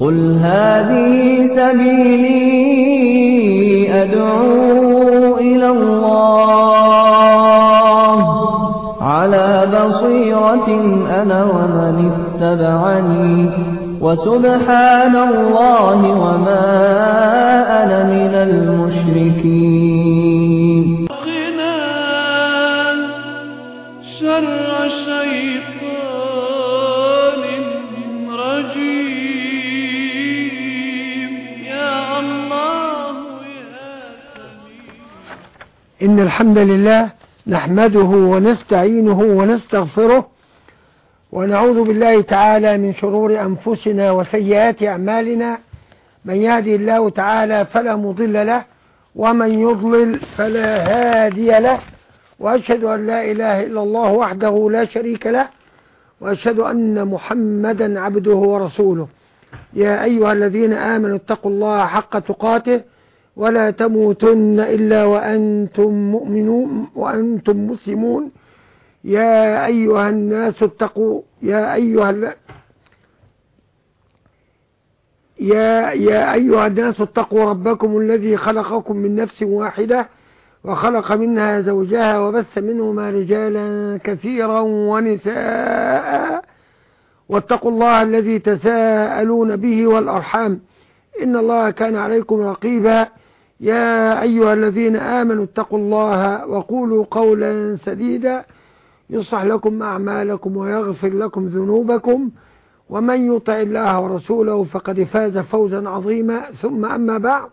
قل هذه سبيلي أدعو إلى الله على بصيرة أنا ومن اتبعني وسبحان الله وما أنا من المشركين. قنا شر شيطان رجيم يا الله يا سميع. إن الحمد لله نحمده ونستعينه ونستغفره ونعوذ بالله تعالى من شرور أنفسنا وسيئات أعمالنا. من يهدي الله تعالى فلا مضل له ومن يضلل فلا هادي له، وأشهد أن لا إله إلا الله وحده لا شريك له، وأشهد أن محمدا عبده ورسوله. يا أيها الذين آمنوا اتقوا الله حق تقاته ولا تموتن إلا وأنتم مؤمنون وأنتم مسلمون. يا أيها الناس اتقوا يا أيها الناس اتقوا ربكم الذي خلقكم من نفس واحدة وخلق منها زوجها وبث منهما رجالا كثيرا ونساء، واتقوا الله الذي تساءلون به والأرحام إن الله كان عليكم رقيبا. يا أيها الذين آمنوا اتقوا الله وقولوا قولا سديدا يصلح لكم أعمالكم ويغفر لكم ذنوبكم، ومن يطع الله ورسوله فقد فاز فوزا عظيما. ثم أما بعد،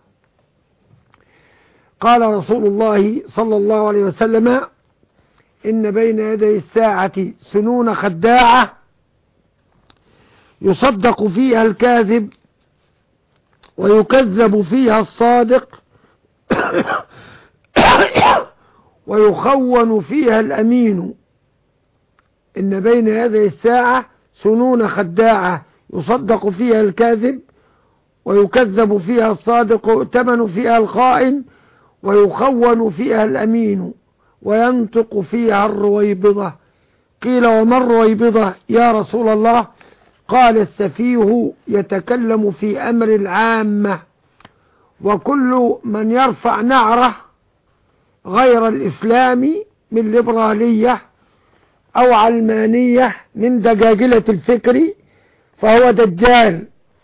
قال رسول الله صلى الله عليه وسلم: إن بين يدي الساعة سنون خداعة يصدق فيها الكاذب ويكذب فيها الصادق ويخون فيها الأمين. إن بين يدي الساعة سنون خداعة يصدق فيها الكاذب ويكذب فيها الصادق ويؤتمن فيها الخائن ويخون فيها الأمين وينطق فيها الرويبضة. قيل: وما الرويبضة يا رسول الله؟ قال: السفيه يتكلم في أمر العامة، وكل من يرفع نعره غير الإسلام من ليبرالية أو علمانية من دجاجلة الفكر فهو دجال.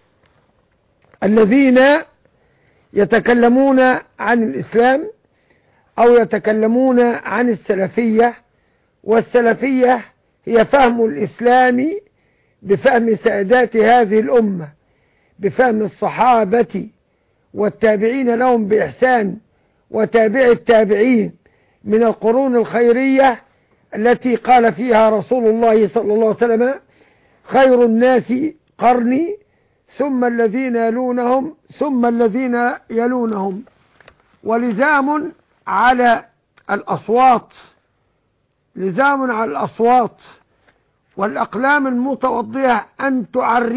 الذين يتكلمون عن الإسلام أو يتكلمون عن السلفية، والسلفية هي فهم الإسلام بفهم سادات هذه الأمة، بفهم الصحابة والتابعين لهم بإحسان وتابع التابعين من القرون الخيرية التي قال فيها رسول الله صلى الله عليه وسلم: خير الناس قرني ثم الذين يلونهم ثم الذين يلونهم. ولزام على الأصوات، لزام على الأصوات والأقلام المتوضئة أن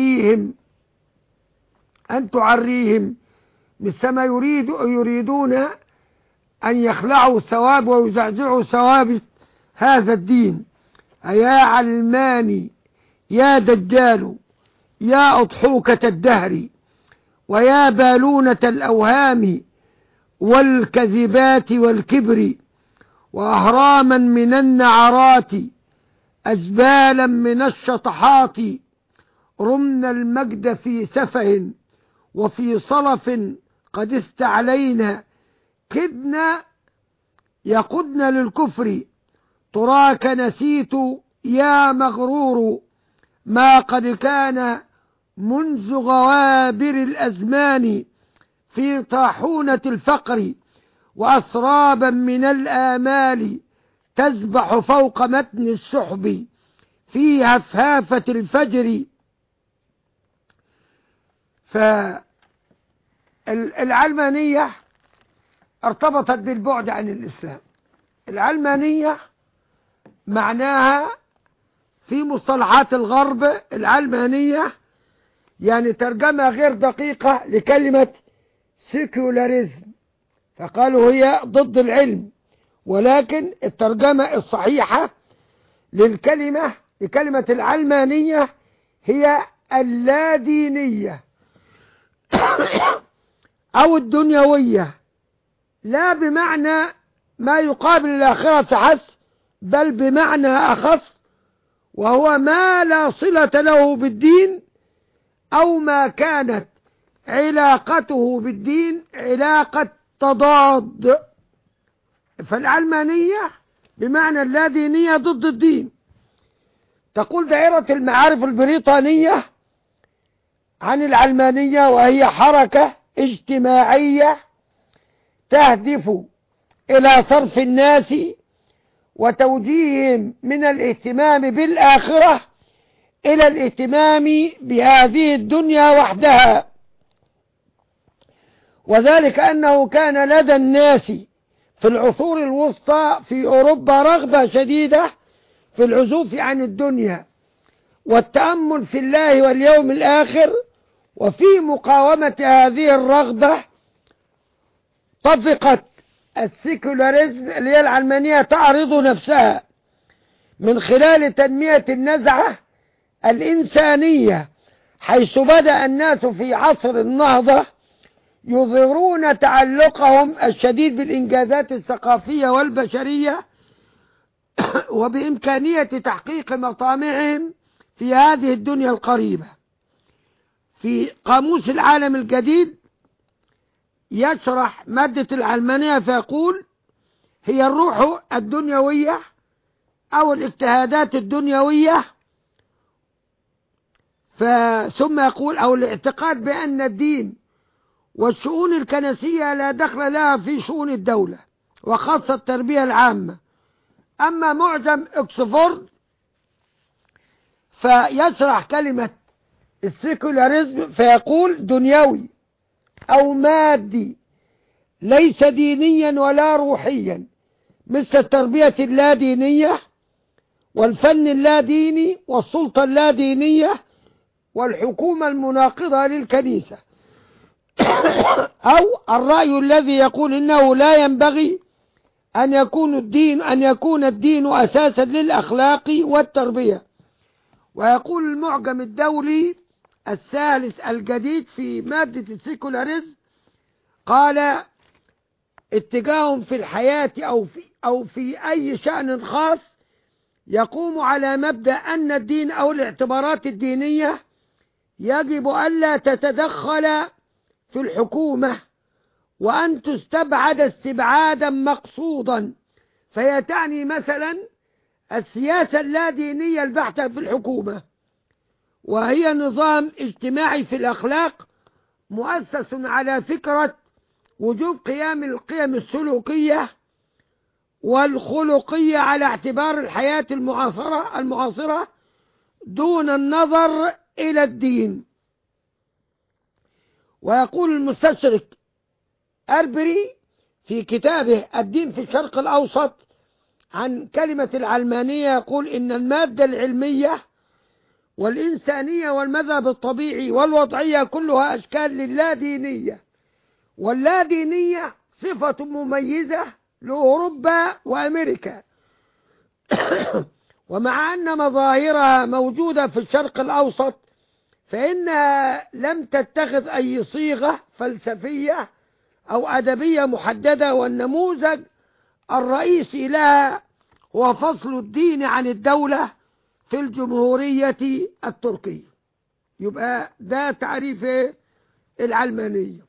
تعريهم مثلما يريدون أن يخلعوا ثواب ويزعزعوا ثواب هذا الدين. أيا علماني يا دجال يا أضحوكة الدهر ويا بالونة الأوهام والكذبات والكبر، وأهراما من النعرات أجبالا من الشطحات، رمنا المجد في سفه وفي صلف قد استعلينا، كدنا يقدنا للكفر، تراك نسيت يا مغرور ما قد كان منذ غوابر الأزمان في طاحونة الفقر، وأسرابا من الآمال تسبح فوق متن السحب في هفهافة الفجر. فالعلمانية ارتبطت بالبعد عن الإسلام. العلمانية معناها في مصطلحات الغرب، العلمانية يعني ترجمة غير دقيقة لكلمة سيكولاريزم، فقالوا هي ضد العلم، ولكن الترجمة الصحيحة لكلمة العلمانية هي اللادينية. أو الدنيوية، لا بمعنى ما يقابل الآخرة فحسب، بل بمعنى أخص، وهو ما لا صلة له بالدين أو ما كانت علاقته بالدين علاقة تضاد. فالعلمانية بمعنى اللادينية ضد الدين. تقول دائرة المعارف البريطانية عن العلمانية: وهي حركة اجتماعية تهدف إلى صرف الناس وتوجيههم من الاهتمام بالآخرة إلى الاهتمام بهذه الدنيا وحدها، وذلك أنه كان لدى الناس في العصور الوسطى في أوروبا رغبة شديدة في العزوف عن الدنيا والتأمل في الله واليوم الآخر. وفي مقاومة هذه الرغبة طفقت السيكولاريزم اللي هي العلمانية تعرض نفسها من خلال تنمية النزعة الإنسانية، حيث بدأ الناس في عصر النهضة يظهرون تعلقهم الشديد بالإنجازات الثقافية والبشرية وبإمكانية تحقيق مطامعهم في هذه الدنيا القريبة. في قاموس العالم الجديد يشرح مادة العلمانية فيقول: هي الروح الدنيوية أو الاجتهادات الدنيوية، ثم يقول: أو الاعتقاد بأن الدين والشؤون الكنسية لا دخل لها في شؤون الدولة وخاصة التربية العامة. أما معجم أكسفورد فيشرح كلمة السيكولاريزم فيقول: دنيوي أو مادي ليس دينيا ولا روحيا، مثل التربية اللادينية والفن اللاديني والسلطة اللادينية والحكومة المناقضة للكنيسة. أو الرأي الذي يقول إنه لا ينبغي أن يكون الدين أساسا للأخلاق والتربية. ويقول المعجم الدولي الثالث الجديد في مادة السيكولاريزم، قال: اتجاههم في الحياة أو في أي شأن خاص يقوم على مبدأ أن الدين أو الاعتبارات الدينية يجب ألا تتدخل في الحكومة وأن تستبعد استبعادا مقصودا. فهي تعني مثلا السياسة اللادينية البحتة في الحكومة، وهي نظام اجتماعي في الأخلاق مؤسس على فكرة وجوب القيم السلوكية والخلقية على اعتبار الحياة المعاصرة دون النظر إلى الدين. ويقول المستشرق أربري في كتابه الدين في الشرق الأوسط عن كلمة العلمانية، يقول: إن المادة العلمية والإنسانية والمذهب الطبيعي والوضعية كلها أشكال للادينية، واللادينية صفة مميزة لأوروبا وأمريكا ومع أن مظاهرها موجودة في الشرق الأوسط فإنها لم تتخذ أي صيغة فلسفية أو أدبية محددة، والنموذج الرئيسي لها هو فصل الدين عن الدولة في الجمهورية التركية. يبقى ده تعريف العلمانية.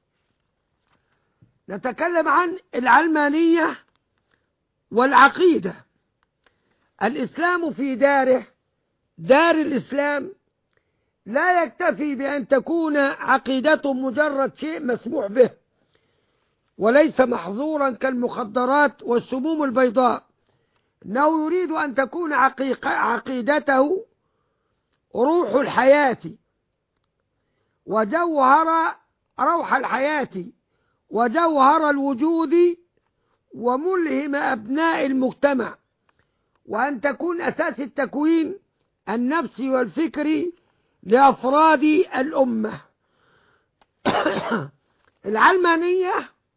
نتكلم عن العلمانية والعقيدة. الإسلام في دار الإسلام لا يكتفي بأن تكون عقيدته مجرد شيء مسموح به وليس محظورا كالمخدرات والسموم البيضاء، إنه يريد أن تكون عقيدته روح الحياة وجوهر روح الحياة وجوهر الوجود وملهم أبناء المجتمع، وأن تكون أساس التكوين النفسي والفكري لأفراد الأمة. العلمانية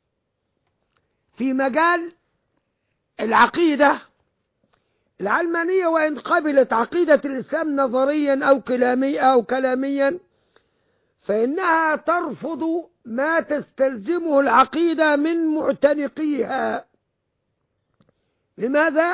في مجال العقيدة، العلمانية وإن قبلت عقيدة الإسلام نظريا أو كلاميا فإنها ترفض ما تستلزمه العقيدة من معتنقيها. لماذا؟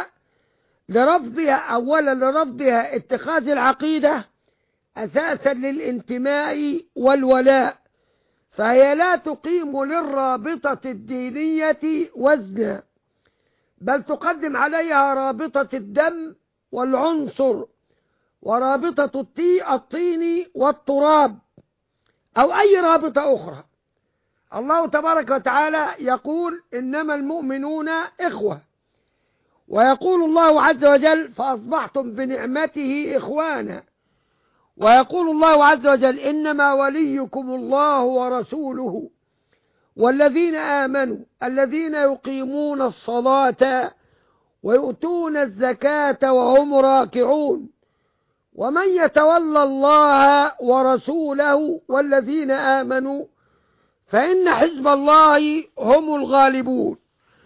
لرفضها اتخاذ العقيدة أساسا للانتماء والولاء، فهي لا تقيم للرابطة الدينية وزنا، بل تقدم عليها رابطة الدم والعنصر ورابطة الطين والتراب أو أي رابطة أخرى. الله تبارك وتعالى يقول إنما المؤمنون إخوة، ويقول الله عز وجل فأصبحتم بنعمته إخوانا، ويقول الله عز وجل إنما وليكم الله ورسوله والذين آمنوا الذين يقيمون الصلاة ويؤتون الزكاة وهم راكعون ومن يتولى الله ورسوله والذين آمنوا فإن حزب الله هم الغالبون.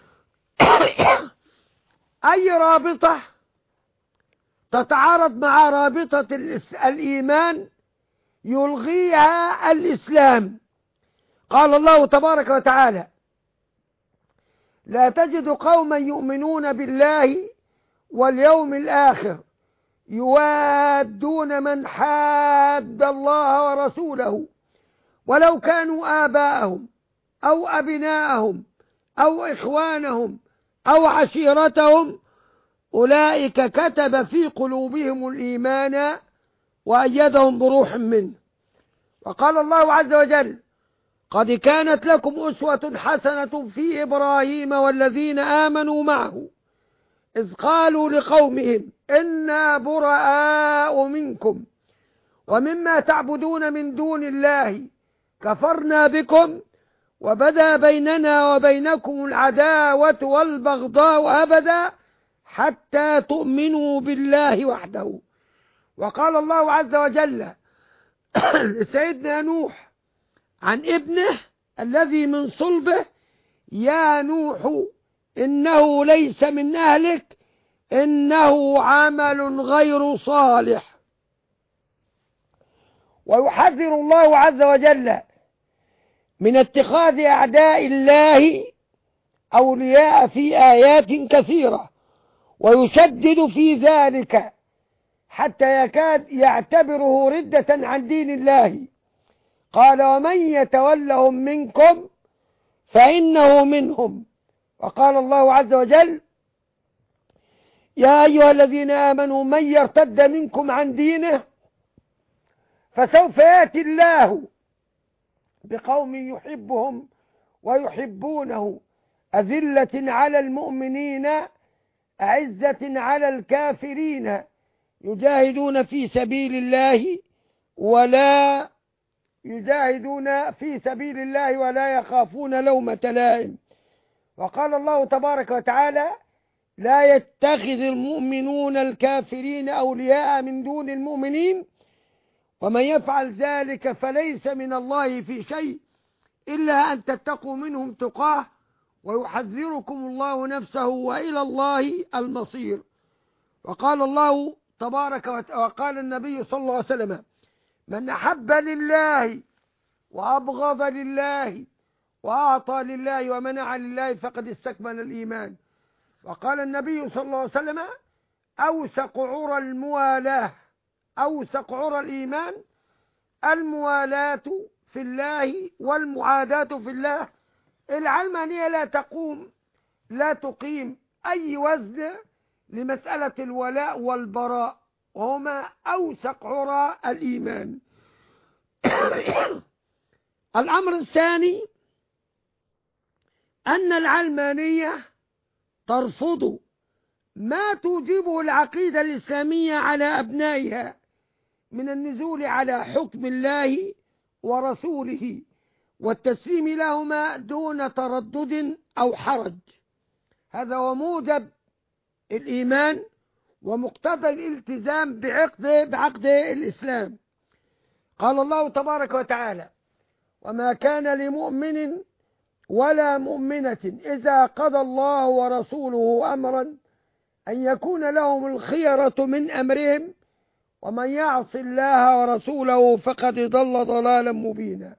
أي رابطة تتعارض مع رابطة الإيمان يلغيها الإسلام. قال الله تبارك وتعالى لا تجد قوما يؤمنون بالله واليوم الآخر يوادون من حاد الله ورسوله ولو كانوا آباءهم أو أبناءهم أو إخوانهم أو عشيرتهم أولئك كتب في قلوبهم الإيمان وأيدهم بروح منه. وقال الله عز وجل قد كانت لكم أسوة حسنة في إبراهيم والذين آمنوا معه إذ قالوا لقومهم إنا براء منكم ومما تعبدون من دون الله كفرنا بكم وبدا بيننا وبينكم العداوة والبغضاء أبدا حتى تؤمنوا بالله وحده. وقال الله عز وجل لسيدنا نوح عن ابنه الذي من صلبه يا نوح إنه ليس من أهلك إنه عمل غير صالح. ويحذر الله عز وجل من اتخاذ أعداء الله أولياء في آيات كثيرة، ويشدد في ذلك حتى يكاد يعتبره ردة عن دين الله. قال ومن يتولهم منكم فإنه منهم. وقال الله عز وجل يا أيها الذين آمنوا من يرتد منكم عن دينه فسوف يأتي الله بقوم يحبهم ويحبونه أذلة على المؤمنين أعزة على الكافرين يجاهدون في سبيل الله ولا يخافون لومة لائم. وقال الله تبارك وتعالى لا يتخذ المؤمنون الكافرين أولياء من دون المؤمنين ومن يفعل ذلك فليس من الله في شيء إلا أن تتقوا منهم تقاه ويحذركم الله نفسه وإلى الله المصير. وقال الله تبارك وقال النبي صلى الله عليه وسلم من أحب لله وأبغض لله وأعطى لله ومنع لله فقد استكمل الإيمان. وقال النبي صلى الله عليه وسلم أوثق عرى الموالاة أوثق عرى الإيمان الموالاة في الله والمعاداة في الله. العلمانية لا تقيم أي وزن لمسألة الولاء والبراء وهما أوثق عرى الإيمان. الأمر الثاني أن العلمانية ترفض ما توجبه العقيدة الإسلامية على أبنائها من النزول على حكم الله ورسوله والتسليم لهما دون تردد أو حرج. هذا هو موجب الإيمان ومقتضى الالتزام بعقد الإسلام. قال الله تبارك وتعالى وما كان لمؤمن ولا مؤمنة إذا قضى الله ورسوله أمرا أن يكون لهم الخيرة من أمرهم ومن يعص الله ورسوله فقد ضل ضلالا مبينا.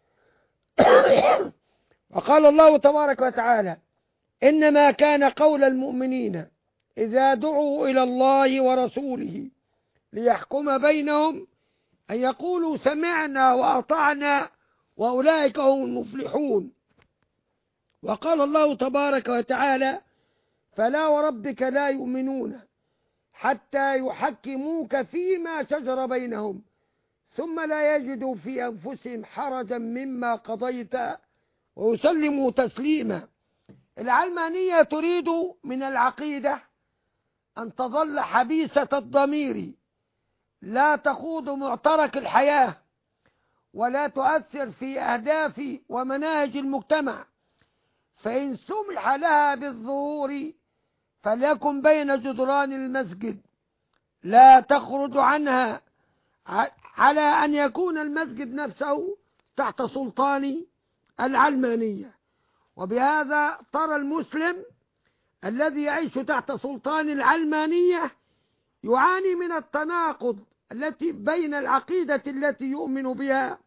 وقال الله تبارك وتعالى: إنما كان قول المؤمنين إذا دعوا إلى الله ورسوله ليحكم بينهم أن يقولوا سمعنا وأطعنا وأولئك هم المفلحون. وقال الله تبارك وتعالى: فلا وربك لا يؤمنون حتى يحكموك فيما شجر بينهم ثم لا يجدوا في أنفسهم حرجا مما قضيت ويسلموا تسليما. العلمانية تريد من العقيدة أن تظل حبيسة الضمير، لا تخوض معترك الحياة ولا تؤثر في أهداف ومناهج المجتمع، فإن سمح لها بالظهور فليكن بين جدران المسجد، لا تخرج عنها، على أن يكون المسجد نفسه تحت سلطان العلمانية. وبهذا ترى المسلم الذي يعيش تحت سلطان العلمانية يعاني من التناقض التي بين العقيدة التي يؤمن بها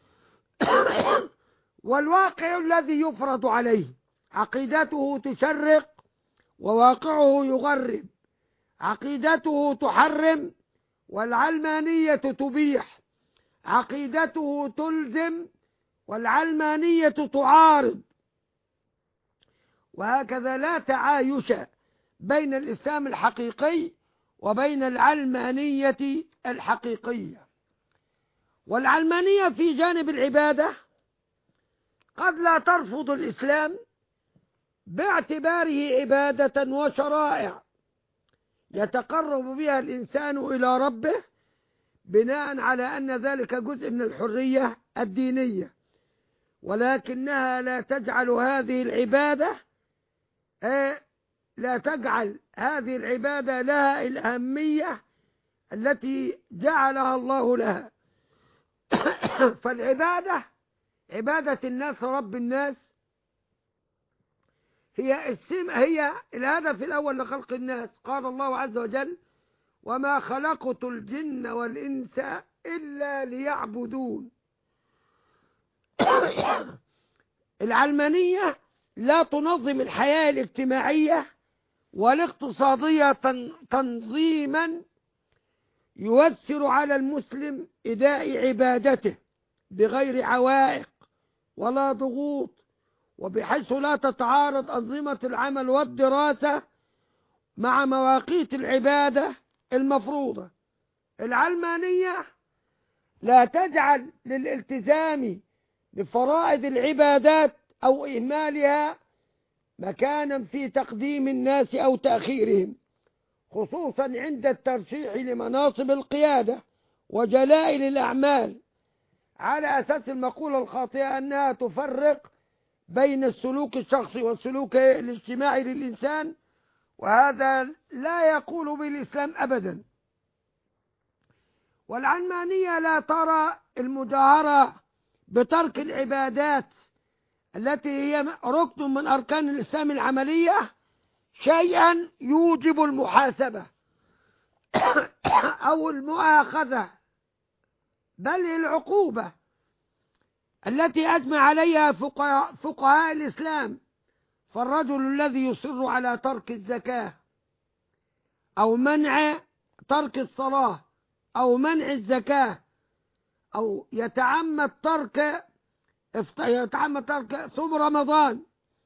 والواقع الذي يفرض عليه. عقيدته تشرق وواقعه يغرب، عقيدته تحرم والعلمانية تبيح، عقيدته تلزم والعلمانية تعارض، وهكذا لا تعايش بين الإسلام الحقيقي وبين العلمانية الحقيقية. والعلمانية في جانب العبادة قد لا ترفض الإسلام باعتباره عبادة وشرائع يتقرب بها الإنسان إلى ربه بناء على أن ذلك جزء من الحرية الدينية، ولكنها لا تجعل هذه العبادة لها الأهمية التي جعلها الله لها. فالعبادة عبادة الناس رب الناس هي الهدف الأول لخلق الناس. قال الله عز وجل: وما خلقت الجن والإنس إلا ليعبدون. العلمانية لا تنظم الحياة الاجتماعية والاقتصادية تنظيما ييسر على المسلم إداء عبادته بغير عوائق ولا ضغوط، وبحيث لا تتعارض أنظمة العمل والدراسة مع مواقيت العبادة المفروضة. العلمانية لا تجعل للالتزام بفرائض العبادات أو إهمالها مكانا في تقديم الناس أو تأخيرهم، خصوصا عند الترشيح لمناصب القيادة وجلائل الأعمال، على أساس المقولة الخاطئة أنها تفرق بين السلوك الشخصي والسلوك الاجتماعي للإنسان، وهذا لا يقول به الإسلام أبدا. والعلمانية لا ترى المجاهرة بترك العبادات التي هي ركن من أركان الإسلام العملية شيئا يوجب المحاسبة أو المؤاخذة، بل العقوبة التي أجمع عليها فقهاء الإسلام. فالرجل الذي يصر على ترك الزكاة أو منع ترك الصلاة أو منع الزكاة أو يتعمد ترك صوم رمضان،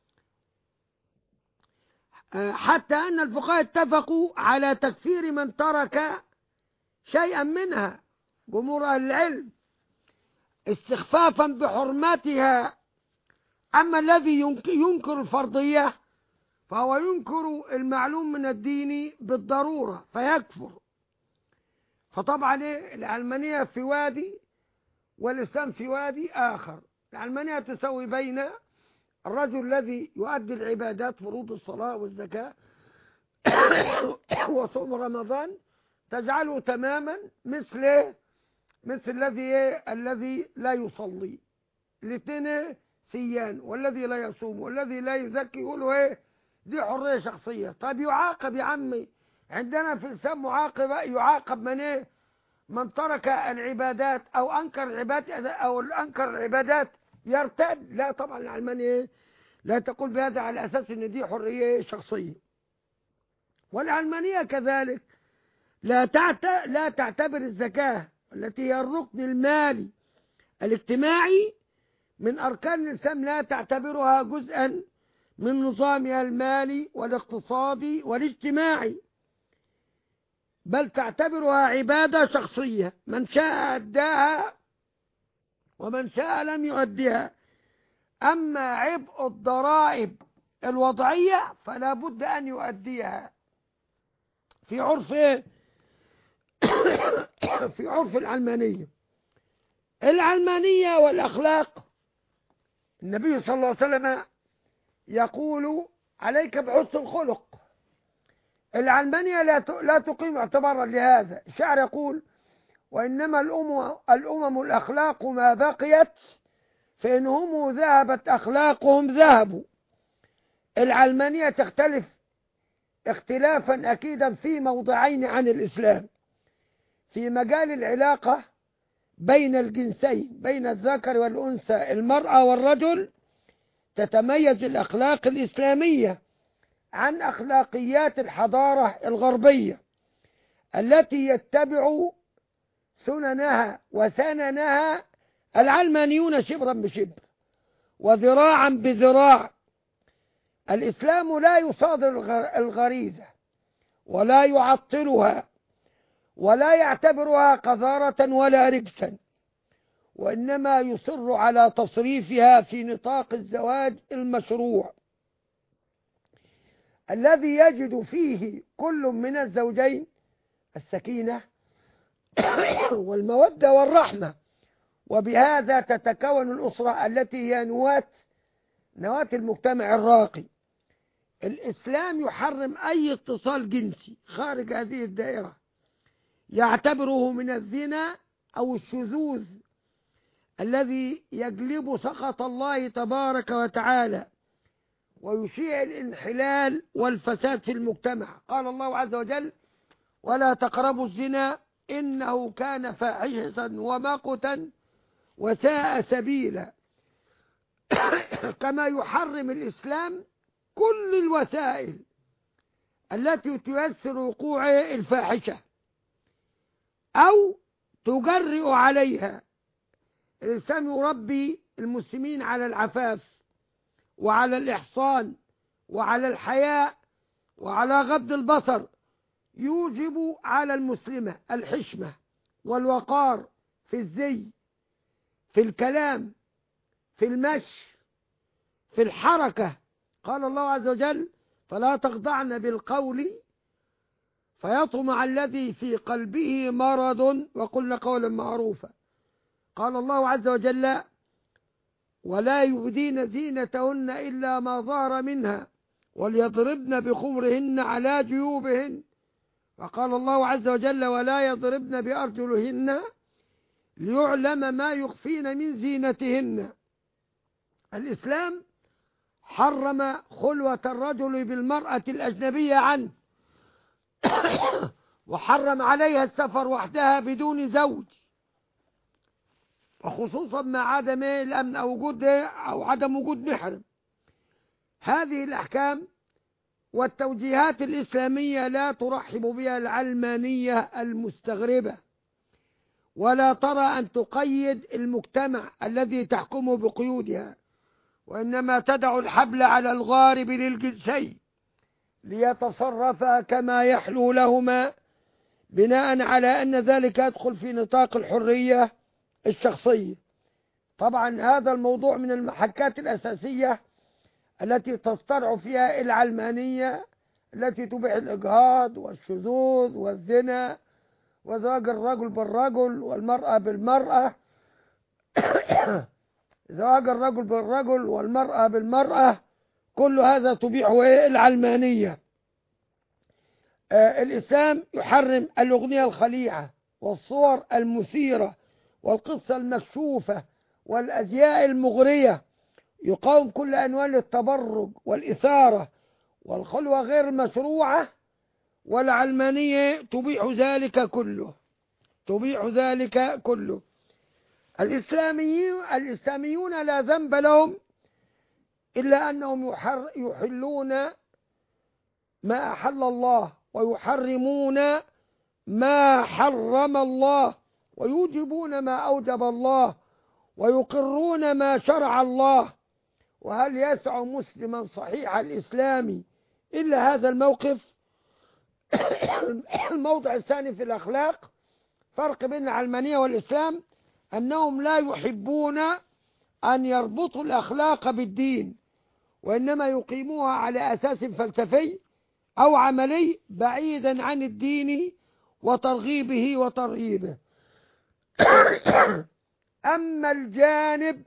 حتى أن الفقهاء اتفقوا على تكفير من ترك شيئا منها، جمهور أهل العلم، استخفافا بحرمتها. أما الذي ينكر الفرضية فهو ينكر المعلوم من الدين بالضرورة فيكفر. فطبعا العلمانية في وادي والإسلام في وادي آخر. العلمانية تسوي بين الرجل الذي يؤدي العبادات فروض الصلاة والزكاة وصوم رمضان، تجعله تماما مثل الذي لا يصلي. الاثنين سيان، والذي لا يصوم والذي لا يزكي يقولوا دي حرية شخصية. طيب يعاقب يا عمي، عندنا في الإسلام يعاقب من من ترك العبادات أو أنكر العبادات يرتد. لا طبعا العلمانية لا تقول بهذا على أساس أن دي حرية شخصية. والعلمانية كذلك لا تعتبر الزكاة التي هي الركن المالي الاجتماعي من أركان الإسلام، لا تعتبرها جزءا من نظامها المالي والاقتصادي والاجتماعي، بل تعتبرها عبادة شخصية، من شاء أداها ومن شاء لم يؤديها. أما عبء الضرائب الوضعية فلا بد أن يؤديها في عرف العلمانية والأخلاق. النبي صلى الله عليه وسلم يقول عليك بحسن الخلق. العلمانية لا تقيم اعتبارا لهذا. الشاعر يقول وإنما الأمم الأخلاق ما بقيت فإنهم ذهبت أخلاقهم ذهبوا. العلمانية تختلف اختلافا أكيدا في موضعين عن الإسلام: في مجال العلاقة بين الجنسين، بين الذكر والأنثى، المرأة والرجل، تتميز الأخلاق الإسلامية عن أخلاقيات الحضارة الغربية التي يتبع سننها وسننها العلمانيون شبرا بشبر وذراعا بذراع. الإسلام لا يصادر الغريزة ولا يعطلها ولا يعتبرها قذارة ولا رجسا، وإنما يصر على تصريفها في نطاق الزواج المشروع الذي يجد فيه كل من الزوجين السكينة والمودة والرحمة، وبهذا تتكون الأسرة التي هي نواة المجتمع الراقي. الإسلام يحرم أي اتصال جنسي خارج هذه الدائرة يعتبره من الزنا أو الشذوذ الذي يجلب سخط الله تبارك وتعالى ويشيع الانحلال والفساد في المجتمع. قال الله عز وجل ولا تقربوا الزنا إنه كان فاحشة ومقتا وساء سبيلا. كما يحرم الإسلام كل الوسائل التي تيسر وقوع الفاحشة أو تجرئ عليها. الإسلام يربي المسلمين على العفاف وعلى الإحصان وعلى الحياء وعلى غض البصر، يوجب على المسلمة الحشمة والوقار في الزي، في الكلام، في المشي، في الحركة. قال الله عز وجل فلا تخضعن بالقول فيطمع الذي في قلبه مرض وقلن قولا معروفا. قال الله عز وجل ولا يبدين زينتهن إلا ما ظهر منها وليضربن بخمرهن على جيوبهن. وقال الله عز وجل ولا يضربن بأرجلهن ليعلم ما يخفين من زينتهن. الإسلام حرم خلوة الرجل بالمرأة الأجنبية عنه وحرم عليها السفر وحدها بدون زوج، وخصوصا مع عدم الأمن أو عدم وجود محرم. هذه الأحكام والتوجيهات الإسلامية لا ترحب بها العلمانية المستغربة، ولا ترى أن تقيد المجتمع الذي تحكمه بقيودها، وإنما تدع الحبل على الغارب للجنسين ليتصرفا كما يحلو لهما، بناء على أن ذلك يدخل في نطاق الحرية الشخصية. طبعا هذا الموضوع من المحكات الأساسية التي تصطرع فيها العلمانية، التي تبيح الإجهاض والشذوذ والزنا وزواج الرجل بالرجل والمرأة بالمرأة زواج الرجل بالرجل والمرأة بالمرأة، كل هذا تبيحه العلمانية. الإسلام يحرم الأغنية الخليعة والصور المثيرة والقصة المكشوفة والأزياء المغرية، يقاوم كل أنواع التبرج والإثارة والخلوة غير مشروعة، والعلمانية تبيح ذلك كله. تبيح ذلك كله. الإسلاميون لا ذنب لهم إلا أنهم يحلون ما أحل الله ويحرمون ما حرم الله ويوجبون ما أوجب الله ويقرون ما شرع الله. وهل يسع مسلما صحيح الإسلام إلا هذا الموقف؟ الموضع الثاني في الأخلاق، فرق بين العلمانية والإسلام أنهم لا يحبون أن يربطوا الأخلاق بالدين، وإنما يقيموها على أساس فلسفي أو عملي بعيدا عن الدين وترغيبه وترهيبه. أما الجانب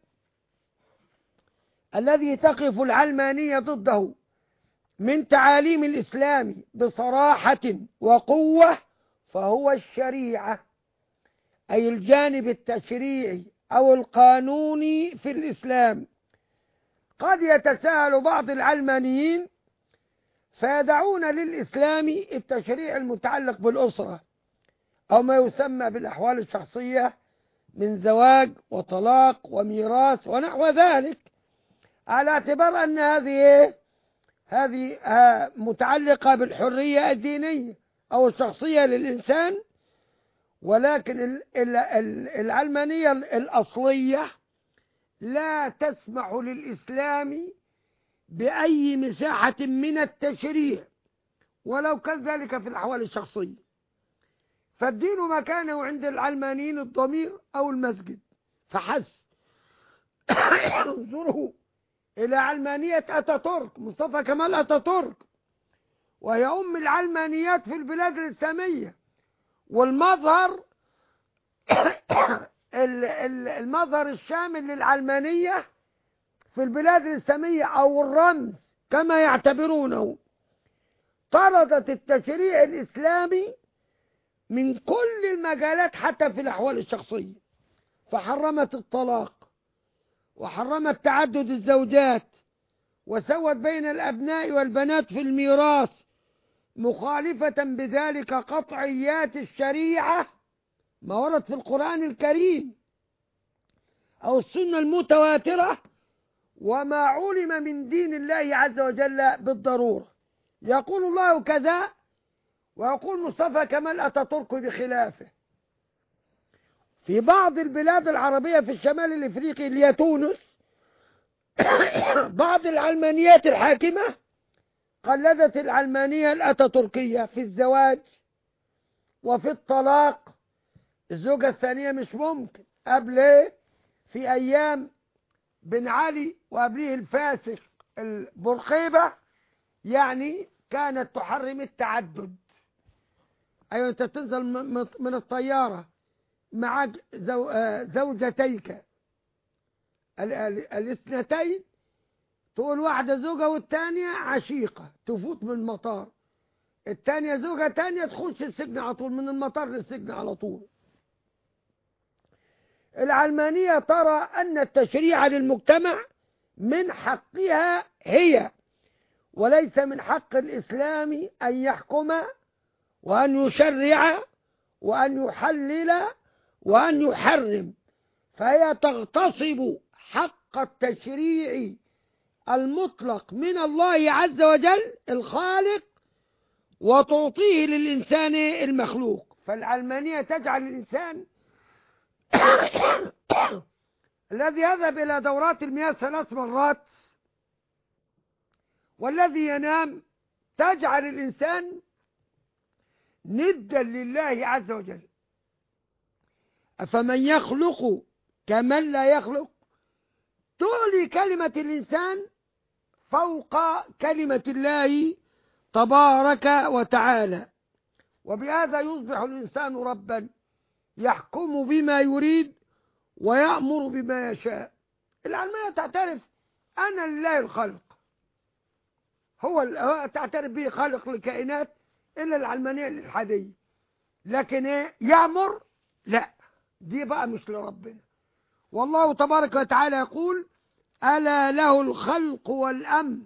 الذي تقف العلمانية ضده من تعاليم الإسلام بصراحة وقوة فهو الشريعة، أي الجانب التشريعي أو القانوني في الإسلام. قد يتساهل بعض العلمانيين فيدعون للإسلام التشريع المتعلق بالأسرة أو ما يسمى بالأحوال الشخصية من زواج وطلاق وميراث ونحو ذلك، على اعتبار أن هذه متعلقة بالحرية الدينية أو الشخصية للإنسان. ولكن العلمانية الأصلية لا تسمح للإسلام بأي مساحة من التشريع ولو كان ذلك في الأحوال الشخصية. فالدين مكانه عند العلمانيين الضمير أو المسجد فحسب. انظروا إلى علمانية أتاتورك، مصطفى كمال أتاتورك، وهي أم العلمانيات في البلاد الإسلامية، والمظهر المظهر الشامل للعلمانية في البلاد الإسلامية أو الرمز كما يعتبرونه. طردت التشريع الإسلامي من كل المجالات حتى في الأحوال الشخصية، فحرمت الطلاق وحرمت تعدد الزوجات وسوت بين الأبناء والبنات في الميراث، مخالفة بذلك قطعيات الشريعة ما ورد في القرآن الكريم أو السنة المتواترة وما علم من دين الله عز وجل بالضرورة. يقول الله كذا ويقول مصطفى كمال أتاتورك بخلافه. في بعض البلاد العربية في الشمال الإفريقي اللي هي تونس، بعض العلمانيات الحاكمة قلدت العلمانية الأتاتوركية في الزواج وفي الطلاق. الزوجة الثانية مش ممكن. قبل في أيام بن علي وقبله الفاسق البرقيبة يعني كانت تحرم التعدد. أيوة، أنت تنزل من الطيارة معك زوجتيك الاثنتين، تقول واحدة زوجة والثانية عشيقة، تفوت من المطار، الثانية زوجة ثانية تخش السجن على طول، من المطار للسجن على طول. العلمانية ترى أن التشريع للمجتمع من حقها هي، وليس من حق الإسلام أن يحكم وأن يشرع وأن يحلل وأن يحرم، فهي تغتصب حق التشريع المطلق من الله عز وجل الخالق وتعطيه للإنسان المخلوق. فالعلمانية تجعل الإنسان الذي يذهب إلى دورات المياه 3 مرات والذي ينام، تجعل الإنسان ندا لله عز وجل. أفمن يخلق كمن لا يخلق، تعلي كلمة الإنسان فوق كلمة الله تبارك وتعالى، وبهذا يصبح الإنسان ربا يحكم بما يريد ويأمر بما يشاء. العلمانية تعترف أن لله الخلق، هو تعترف به خالق الكائنات، إلا العلمانية الإلحادية. لكن يأمر لا، دي بقى مش لربنا. والله تبارك وتعالى يقول ألا له الخلق والأمر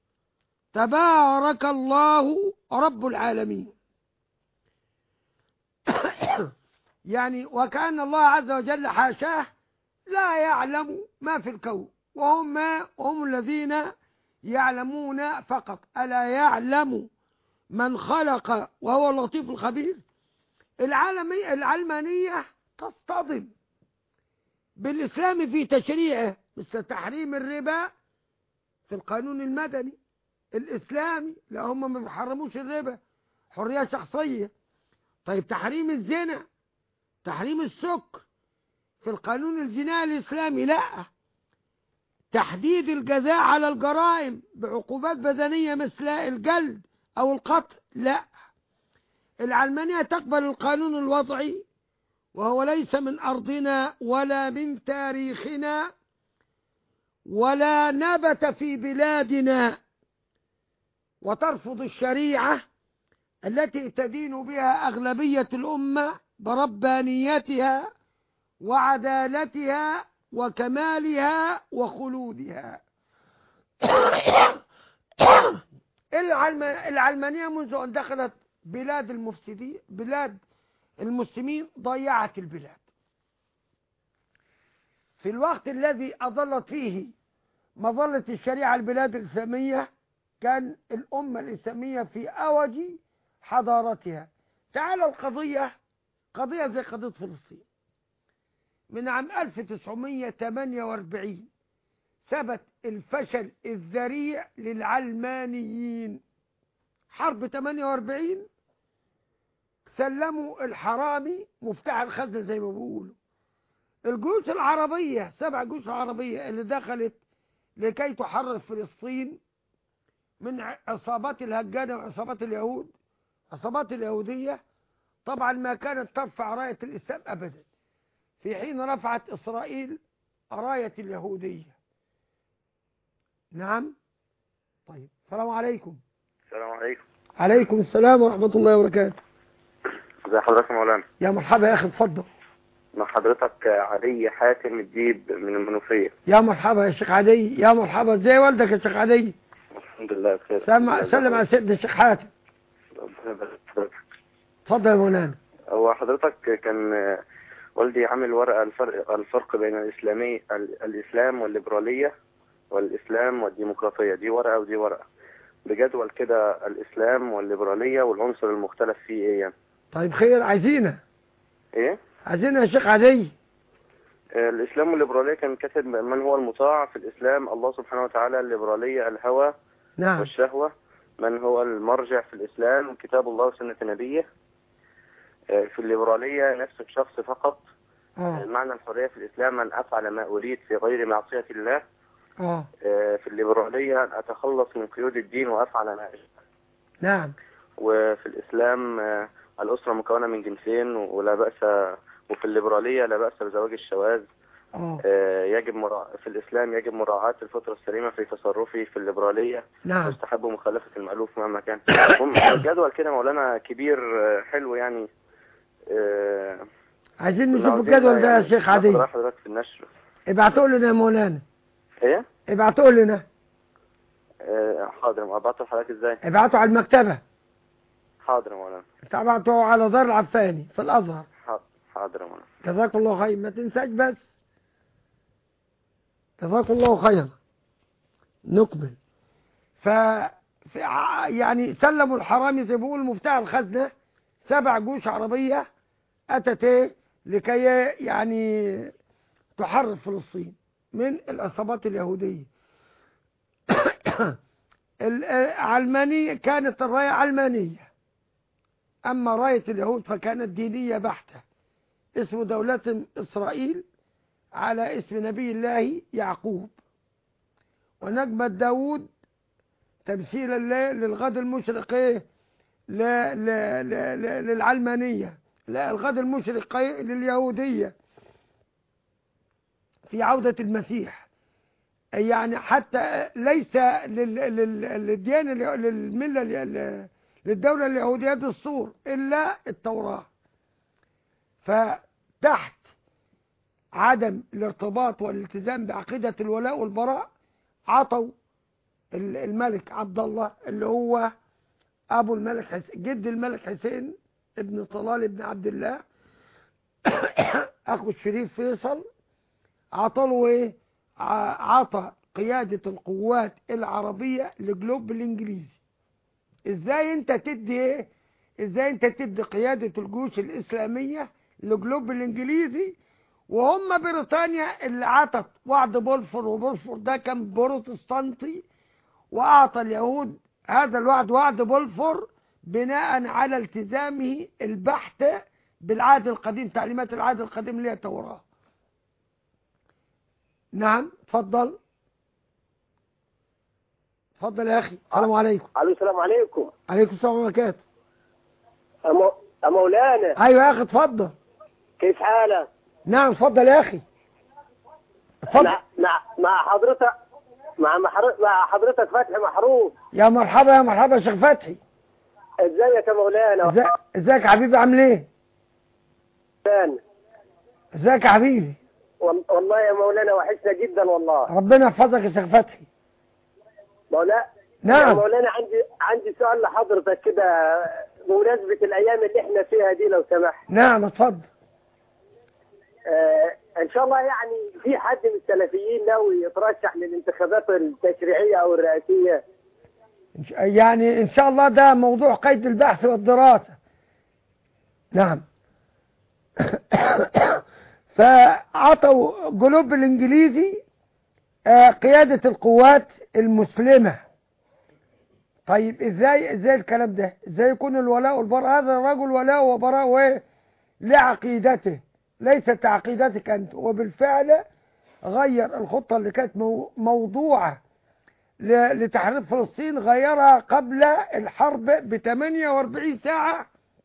تبارك الله رب العالمين. يعني وكأن الله عز وجل حاشاه لا يعلم ما في الكون، هم الذين يعلمون فقط. ألا يعلم من خلق وهو اللطيف الخبير. العلمانية تصطدم بالإسلام في تشريعه، مثل تحريم الربا في القانون المدني الإسلامي. لا، هم ما بيحرموش الربا، حرية شخصية. طيب تحريم الزنا، تحريم السكر في القانون الجنائي الإسلامي. لا، تحديد الجزاء على الجرائم بعقوبات بدنية مثل الجلد أو القتل. لا، العلمانية تقبل القانون الوضعي وهو ليس من أرضنا ولا من تاريخنا ولا نبت في بلادنا، وترفض الشريعة التي تدين بها أغلبية الأمة بربانيتها وعدالتها وكمالها وخلودها. العلمانية منذ أن دخلت بلاد المسلمين ضيعت البلاد. في الوقت الذي أظلت فيه مظلة الشريعة البلاد الإسلامية كان الأمة الإسلامية في أوج حضارتها. تعالى قضية زي قضية فلسطين من عام 1948 ثبت الفشل الذريع للعلمانيين. حرب 48 سلموا الحرامي مفتاح الخزنة زي ما بيقولوا. الجيوش العربية 7 جيوش عربية اللي دخلت لكي تحرر فلسطين من عصابات الهجانة وعصابات اليهود، عصابات اليهودية طبعا ما كانت ترفع راية الإسلام أبدا، في حين رفعت إسرائيل راية اليهودية. نعم. طيب، السلام عليكم. السلام عليكم. عليكم السلام ورحمة الله وبركاته. ازي حضرتك يا مولانا؟ يا مرحبا يا أخي، اتفضل. مع حضرتك علي حاتم الديب من المنوفية. يا مرحبا يا شيخ عدي، يا مرحبا. ازاي والدك يا شيخ عدي؟ الحمد لله بخير. سلم على سيدنا الشيخ حاتم. اتفضل يا مولانا. هو حضرتك كان والدي عامل ورقة الفرق بين الإسلام والليبرالية والإسلام والديمقراطية. دي ورقة ودي ورقة بجدول كده، الإسلام والليبرالية والعنصر المختلف فيه ايه يعني. طيب خير، عايزينه ايه؟ عايزينه يا شيخ عدي. الإسلام والليبرالية كان كاتب من هو المطاع في الإسلام الله سبحانه وتعالى، الليبرالية الهوى نعم والشهوة. من هو المرجع في الإسلام؟ كتاب الله وسنة نبيه. في الليبرالية نفس الشخص فقط. معنى الحرية في الإسلام أن أفعل ما أريد في غير معصية الله. في الليبرالية أن أتخلص من قيود الدين وأفعل ما أشاء. نعم. وفي الإسلام الأسرة مكونة من جنسين ولا بأس، وفي الليبرالية لا بأس بزواج الشواذ. في الإسلام يجب مراعاة الفطرة السليمة في تصرفي. في الليبرالية نعم يستحب مخالفة المألوف مهما كان. الجدول كده مولانا كبير حلو يعني. عايزين نشوف الجدول ده يا شيخ عدي. حضرتك في النشر ابعتوا لنا يا مولانا. ايه؟ ابعتوا لنا. حاضر. ابعته لحضرتك ازاي؟ ابعتوا على المكتبة. حاضر يا مولانا. ابعتوا على دار العفاني في الازهر. حاضر يا مولانا. جزاك الله خير، ما تنساش بس. جزاك الله خير. نكمل. يعني سلموا الحرامي زي ما بيقول مفتاح الخزنة 7 جيوش عربية أتت لكي يعني تحرر فلسطين من العصابات اليهودية. العلمانية كانت الراية علمانية، أما راية اليهود فكانت دينية بحتة. اسم دولة إسرائيل على اسم نبي الله يعقوب، ونجمة داود تمثيلا للغد المشرق للعلمانية. لا، الغد المشرق لليهودية في عودة المسيح. يعني حتى ليس للديانة للملة للدولة اليهودية دستور إلا التوراة. فتحت عدم الارتباط والالتزام بعقيدة الولاء والبراء عطوا الملك عبد الله اللي هو أبو الملك حسين، جد الملك حسين ابن طلال ابن عبد الله اخو الشريف فيصل عطله ايه؟ عطى قيادة القوات العربية لجلوب الانجليزي. ازاي انت تدي ايه؟ ازاي انت تدي قيادة الجيوش الاسلامية لجلوب الانجليزي وهم بريطانيا اللي عطت وعد بولفور، وبولفور ده كان بروتستانتي، واعطى اليهود هذا الوعد، وعد بولفور، بناء على التزامه البحت بالعهد القديم، تعليمات العهد القديم اللي هي التوراة. نعم اتفضل. اتفضل يا اخي. السلام عليكم. السلام عليكم. عليكم السلام ورحمة الله وبركاته. مولانا. ايوه يا اخي اتفضل. كيف حالك؟ نعم اتفضل يا اخي. اتفضل. مع حضرتك مع حضرتك فتحي محروس. يا مرحبا يا مرحبا يا شيخ فتحي. ازيك يا مولانا؟ ازيك يا حبيبي عامل ايه؟ ازيك يا حبيبي؟ والله يا مولانا وحشنا جدا والله. ربنا يحفظك يا شيخ فتحي. مولانا. نعم. يا مولانا عندي سؤال لحضرتك كده بمناسبة الأيام اللي احنا فيها دي لو سمحت. نعم اتفضل. ان شاء الله يعني في حد من السلفيين ناوي يترشح للانتخابات التشريعية او الرئاسية؟ يعني ان شاء الله ده موضوع قيد البحث والدراسة. نعم. فعطوا جلوب الانجليزي قيادة القوات المسلمة. طيب ازاي الكلام ده؟ ازاي يكون الولاء والبراء؟ هذا الرجل ولاء وبراء لعقيدته ليست عقيدتك انت. وبالفعل غير الخطة اللي كانت موضوعة لتحرير فلسطين، غيرها قبل الحرب ب 48 ساعة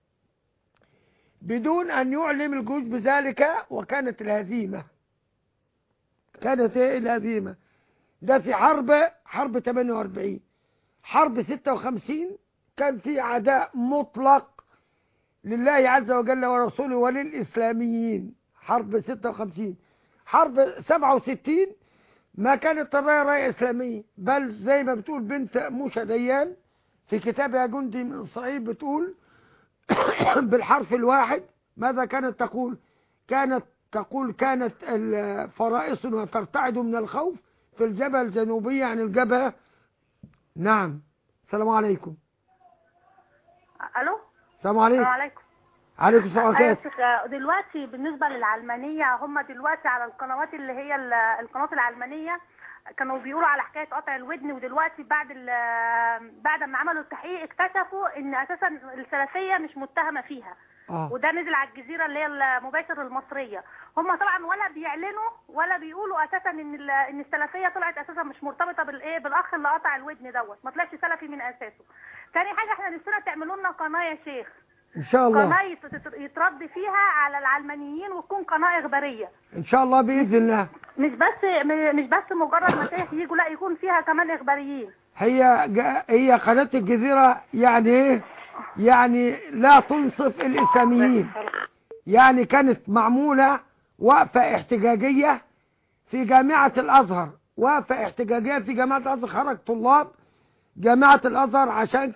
بدون ان يعلم الجيوش بذلك. وكانت الهزيمة، كانت الهزيمة ده في حرب 48. حرب 56 كان في عداء مطلق لله عز وجل ورسوله وللإسلاميين. حرب 56. حرب 67 ما كانت راية إسلامية، بل زي ما بتقول بنت موشى ديان في كتابها جندي من إسرائيل بتقول بالحرف الواحد ماذا كانت تقول؟ كانت تقول كانت فرائصنا ترتعد من الخوف في الجبهة الجنوبية عن الجبهة. نعم. السلام عليكم. الو. السلام عليكم. السلام عليكم. عليكم السلام عليكم. دلوقتي بالنسبه للعلمانيه، هم دلوقتي على القنوات اللي هي القنوات العلمانيه كانوا بيقولوا على حكايه قطع الودن، ودلوقتي بعد ما عملوا التحقيق اكتشفوا ان اساسا السلفيه مش متهمه فيها. وده نزل على الجزيره اللي هي المباشر المصريه. هم طبعا ولا بيعلنوا ولا بيقولوا اساسا ان السلفيه طلعت اساسا مش مرتبطه بالاخ اللي قطع الودن ما طلعش سلفي من اساسه. تاني حاجه احنا نفسنا تعملوا لنا قناه يا شيخ ان شاء الله، قناه يترد فيها على العلمانيين وتكون قناه اخباريه ان شاء الله باذن الله. مش بس مجرد مشايخ يجوا، لا يكون فيها كمان اخباريين. هي قناه الجزيره يعني ايه؟ يعني لا تنصف الإسلاميين. يعني كانت معمولة وقفة احتجاجية في جامعة الأزهر، وقفة احتجاجية في جامعة الأزهر. خرج طلاب جامعة الأزهر عشان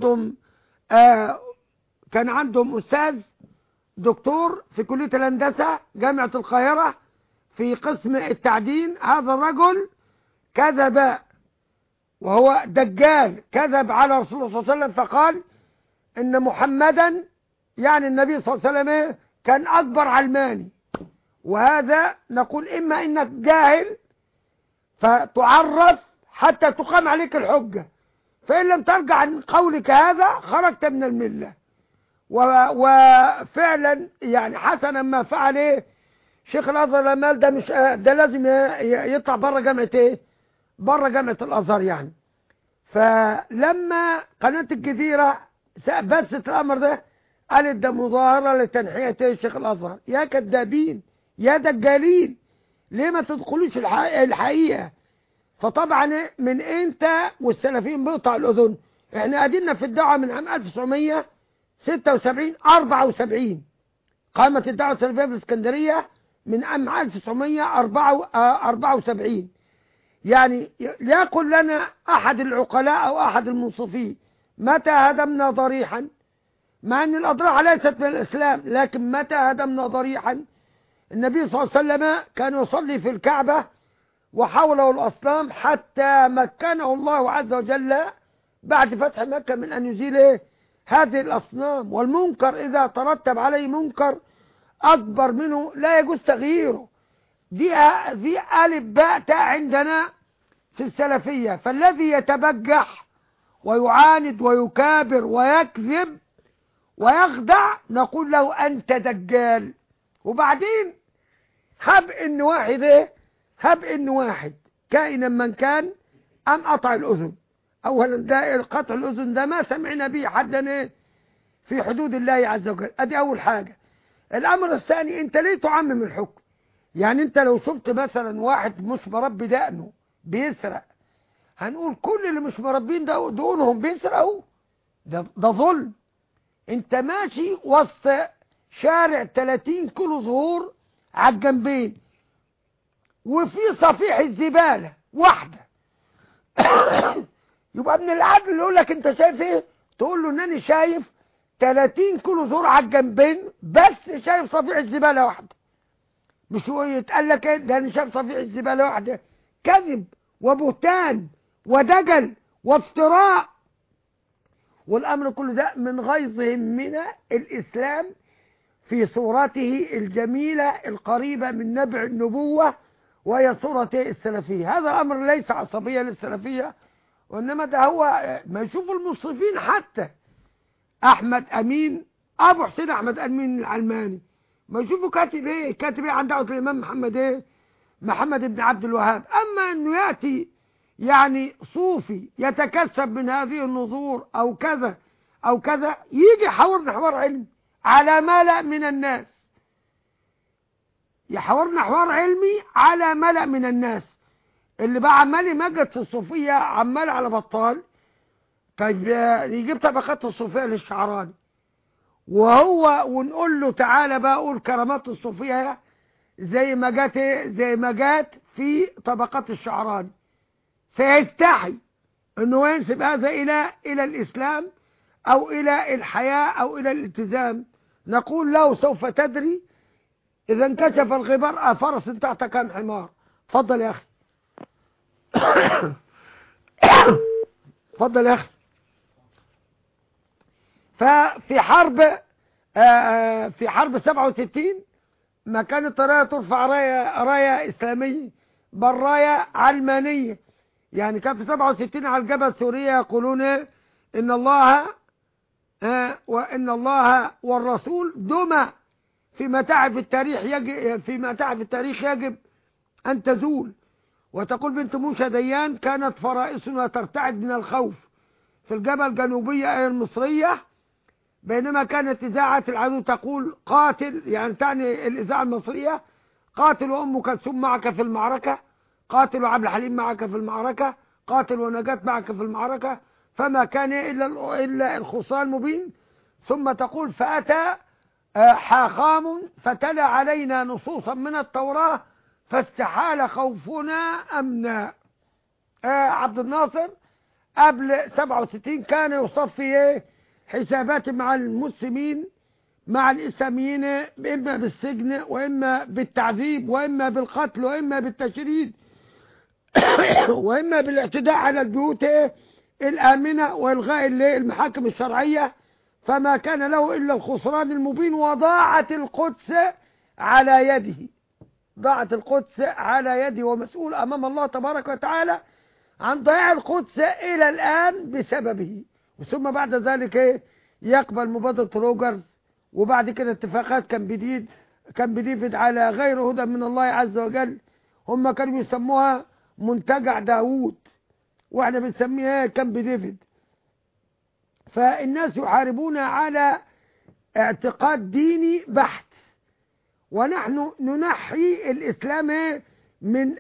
كان عندهم أستاذ دكتور في كلية الهندسة جامعة القاهرة في قسم التعدين. هذا الرجل كذب وهو دجال، كذب على رسول الله صلى الله عليه وسلم فقال إن محمدا يعني النبي صلى الله عليه وسلم كان أكبر علماني. وهذا نقول إما إنك جاهل فتعرف حتى تقام عليك الحجة، فإن لم ترجع عن قولك هذا خرجت من الملة. وفعلا يعني حسنا ما فعل ايه شيخ الازهر لما قال ده مش ده لازم يطلع بره جامعه ايه، بره جامعه الازهر يعني. فلما قناه الجزيره بثت الامر ده قالت ده مظاهره لتنحيه ايه شيخ الازهر. يا كذابين يا دجالين، ليه ما تدخلوش الحقيقه؟ فطبعا من انت والسلفيين بيقطع الاذن. احنا قاعدين في الدعوه من عام 1976 74 قامت الدعوه السلفيه في الاسكندريه من عام 1974. يعني يقول لنا احد العقلاء او احد المنصفين متى هدمنا ضريحا، مع أن الأضراح ليست من الإسلام، لكن متى هدمنا ضريحا؟ النبي صلى الله عليه وسلم كان يصلي في الكعبة وحوله الأصنام حتى مكنه الله عز وجل بعد فتح مكة من أن يزيل هذه الأصنام. والمنكر إذا ترتب عليه منكر أكبر منه لا يجوز تغييره. دي ألف باء تاء عندنا في السلفية. فالذي يتبجح ويعاند ويكابر ويكذب ويخدع نقول له أنت دجال. وبعدين هب إن واحد كائنا من كان أم قطع الأذن. أولا ده قطع الأذن ده ما سمعنا به حدا في حدود الله عز وجل. أدي أول حاجة. الأمر الثاني، أنت ليه تعمم الحكم؟ يعني أنت لو شفت مثلا واحد مش مربي دقنه بيسرق، هنقول كل اللي مش مربين دقنهم بيسرقوا؟ ده ظلم. أنت ماشي وسط شارع 30 كيلو زهور على الجنبين وفي صفيح الزبالة واحدة يبقى من العدل اللي يقول لك انت شايف ايه؟ تقول له انني شايف 30 كيلو زهور على الجنبين بس شايف صفيح الزبالة واحدة. مش هو يتقال لك ايه ده انا شايف صفيح الزبالة واحدة؟ كذب وبهتان ودجل وافتراء. والامر كله ده من غيظهم من الاسلام في صورته الجميلة القريبة من نبع النبوة وهي صورته السلفية. هذا الأمر ليس عصبية للسلفية، وإنما ده هو ما يشوف المصرفين. حتى أحمد أمين أبو حسين أحمد أمين العلماني ما يشوفوا كاتب إيه عن دعوة الإمام محمد بن عبد الوهاب. أما أنه يأتي يعني صوفي يتكسب من هذه النظور أو كذا أو كذا، يجي حورنا حوار علمي على ملأ من الناس، يحورنا حوار علمي على ملأ من الناس. اللي بقى عمال يمجد في الصوفية عمال على بطال. طيب يجيب طبقات الصوفية للشعراني ونقول له تعالى بقى قول كرامات الصوفية زي ما جات في طبقات الشعراني، فيستحي انه ينسب هذا الى الاسلام او الى الحياة او الى الالتزام. نقول له سوف تدري إذا انكشف الغبار فرس تحت كان حمار. اتفضل يا أخي. اتفضل يا أخي. ففي حرب 67 ما كانت الراية ترفع راية إسلامية بل راية علمانية. يعني كان في 67 على الجبهة السورية يقولون إن الله والرسول دمى في متاحف التاريخ يجب أن تزول. وتقول بنت موسى ديان كانت فرائسنا ترتعد من الخوف في الجبهة الجنوبية المصرية، بينما كانت إذاعة العدو تقول قاتل، يعني تعني الإذاعة المصرية، قاتل وأم كلثوم معك في المعركة، قاتل وعبد الحليم معك في المعركة، قاتل ونجاة معك في المعركة، فما كان إلا الخسران المبين. ثم تقول فأتى حاخام فتلا علينا نصوصا من التوراة فاستحال خوفنا أمنا. عبد الناصر قبل 67 كان يصفي حسابات مع المسلمين مع الإسلاميين، إما بالسجن وإما بالتعذيب وإما بالقتل وإما بالتشريد وإما بالاعتداء على البيوت الآمنة وإلغاء المحاكم الشرعية. فما كان له إلا الخسران المبين. وضاعت القدس على يده، ضاعت القدس على يده، ومسؤول أمام الله تبارك وتعالى عن ضياع القدس إلى الآن بسببه. ثم بعد ذلك يقبل مبادرة روجرز، وبعد كده اتفاقات كان بديفيد على غير هدى من الله عز وجل. هم كانوا يسموها منتجع داوود واحنا بنسميها كان بديفيد. فالناس يحاربون على اعتقاد ديني بحت، ونحن ننحي الإسلام من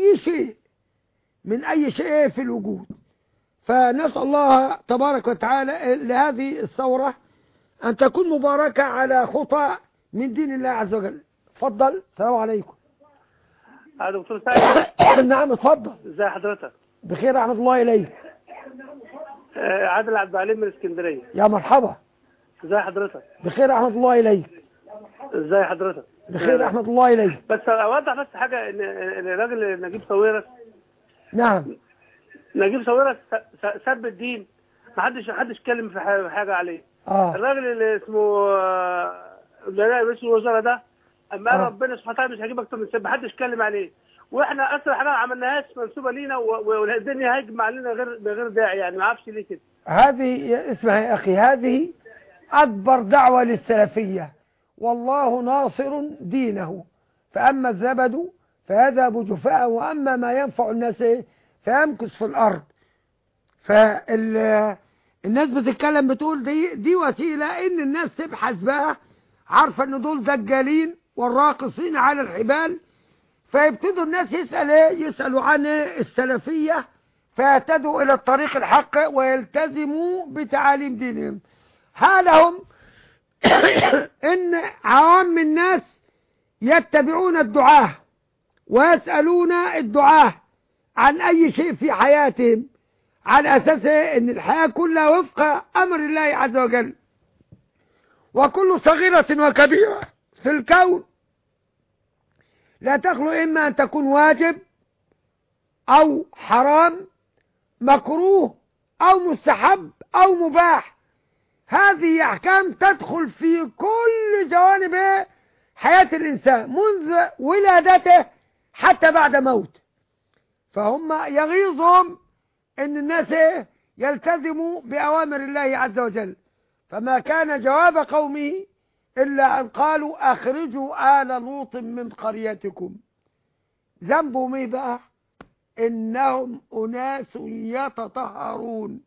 أي شيء في الوجود. فنسأل الله تبارك وتعالى لهذه الثورة أن تكون مباركة على خطى من دين الله عز وجل. اتفضل. السلام عليكم. دكتور سعيد. نعم اتفضل. ازي حضرتك؟ بخير رحمة الله إليك. عادل عبد العليم من اسكندرية. يا مرحبا. ازي حضرتك؟ بخير رحمة الله إليك. ازي حضرتك؟ بخير رحمة الله إليك. بس اوضح بس حاجه، ان الراجل نجيب ساويرس. نعم. نجيب ساويرس سب الدين، ما حدش اتكلم في حاجه عليه. الراجل اللي اسمه رئيس الوزراء ده، اما ربنا سبحانه وتعالى مش هيجيب اكتر من سب، ما حدش اتكلم عليه. واحنا اصلا حاجه ما عملناهاش منسوبه لينا، والدنيا هيجمع علينا بغير داعي، يعني ما اعرفش ليه كده. هذه اسمع يا اخي، هذه اكبر دعوه للسلفيه، والله ناصر دينه، فاما الزبد فيذهب جفاء، واما ما ينفع الناس فيمكث في الارض. فالناس بتتكلم بتقول دي وسيله ان الناس تبحث بقى، عارفه ان دول دجالين والراقصين على الحبال، فيبتدوا الناس يسألوا عن السلفية، فيهتدوا إلى الطريق الحق ويلتزموا بتعاليم دينهم. حالهم إن عوام الناس يتبعون الدعاة ويسألون الدعاة عن أي شيء في حياتهم، على أساس إن الحياة كلها وفق أمر الله عز وجل، وكل صغيرة وكبيرة في الكون لا تخلو إما أن تكون واجب أو حرام، مكروه أو مستحب أو مباح. هذه أحكام تدخل في كل جوانب حياة الإنسان منذ ولادته حتى بعد موت. فهم يغيظهم أن الناس يلتزموا بأوامر الله عز وجل، فما كان جواب قومه إلا أن قالوا أخرجوا آل لوط من قريتكم. ذنبهم إيه بقى؟ إنهم أناس يتطهرون.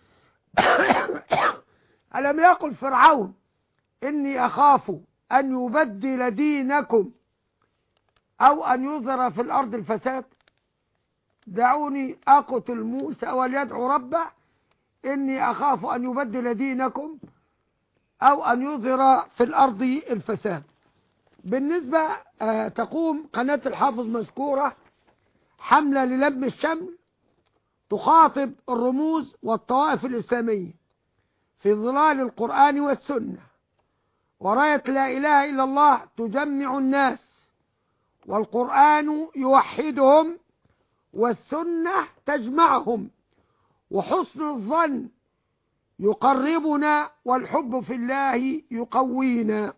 ألم يقل فرعون إني أخاف أن يبدل دينكم أو أن يظهر في الأرض الفساد؟ دعوني أقتل موسى وليدعو ربه إني أخاف أن يبدل دينكم أو أن يظهر في الأرض الفساد. بالنسبة تقوم قناة الحافظ مذكورة حملة للم الشمل، تخاطب الرموز والطوائف الإسلامية في ظلال القرآن والسنة، وراية لا إله إلا الله تجمع الناس، والقرآن يوحدهم والسنة تجمعهم، وحسن الظن يقربنا والحب في الله يقوينا.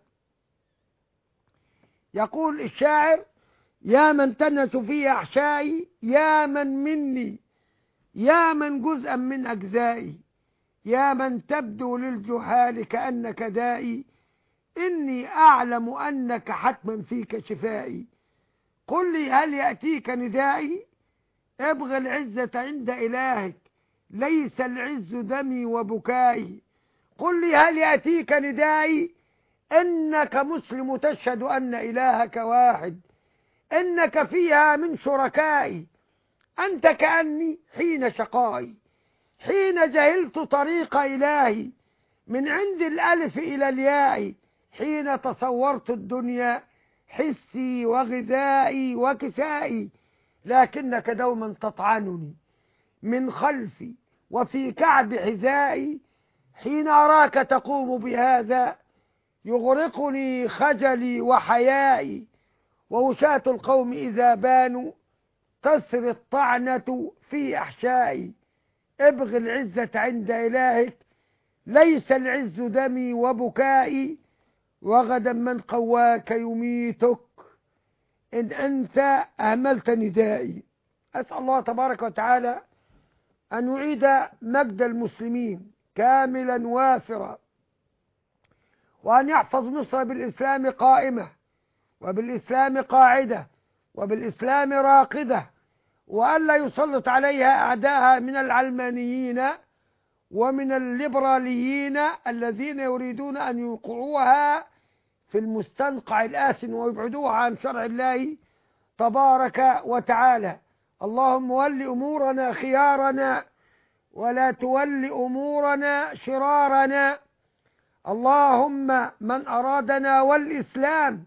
يقول الشاعر: يا من تنس في أحشائي، يا من مني، يا من جزءا من أجزائي، يا من تبدو للجهال كأنك دائي، إني أعلم أنك حتما فيك شفائي. قل لي هل يأتيك ندائي؟ ابغ العزة عند إلهك، ليس العز دمي وبكائي. قل لي هل يأتيك ندائي؟ إنك مسلم تشهد أن إلهك واحد، إنك فيها من شركائي. أنت كأني حين شقائي، حين جهلت طريق إلهي، من عند الألف إلى الياء، حين تصورت الدنيا حسي وغذائي وكسائي. لكنك دوما تطعنني من خلفي وفي كعب حذائي، حين أراك تقوم بهذا يغرقني خجلي وحيائي. ووشاة القوم إذا بانوا تسري الطعنة في أحشائي. ابغ العزة عند إلهك، ليس العز دمي وبكائي. وغدا من قواك يميتك إن أنت أهملت ندائي. أسأل الله تبارك وتعالى أن يعيد مجد المسلمين كاملا وافرا، وأن يحفظ مصر بالإسلام قائمة، وبالإسلام قاعدة، وبالإسلام راقدة، وألا يسلط عليها أعداءها من العلمانيين ومن الليبراليين الذين يريدون أن يوقعوها في المستنقع الآسن ويبعدوها عن شرع الله تبارك وتعالى. اللهم ول أمورنا خيارنا، ولا تول أمورنا شرارنا. اللهم من أرادنا والإسلام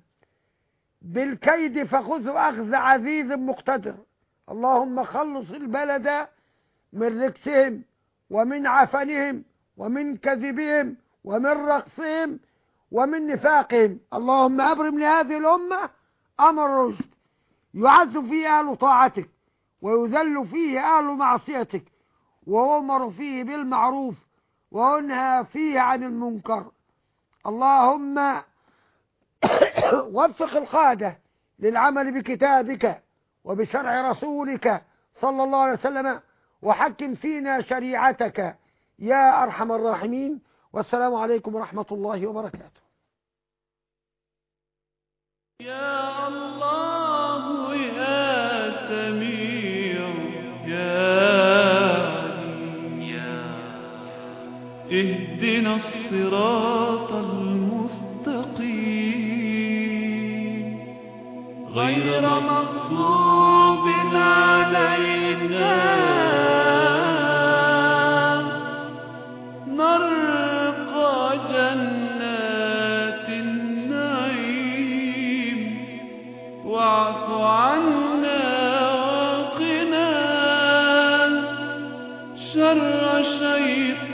بالكيد فخذه أخذ عزيز مقتدر. اللهم خلص البلد من ركسهم ومن عفنهم ومن كذبهم ومن رقصهم ومن نفاقهم. اللهم أبرم لهذه الأمة أمر رشد يعز فيه أهل طاعتك ويذل فيه أهل معصيتك ويؤمر فيه بالمعروف وينهى فيه عن المنكر. اللهم وفق القادة للعمل بكتابك وبشرع رسولك صلى الله عليه وسلم وحكم فينا شريعتك يا أرحم الراحمين. والسلام عليكم ورحمة الله وبركاته. يا الله يا سميع يا اهدنا الصراط المستقيم غير مغضوب علينا نرقى جنات النعيم واعف عنا وقنا شر شيطان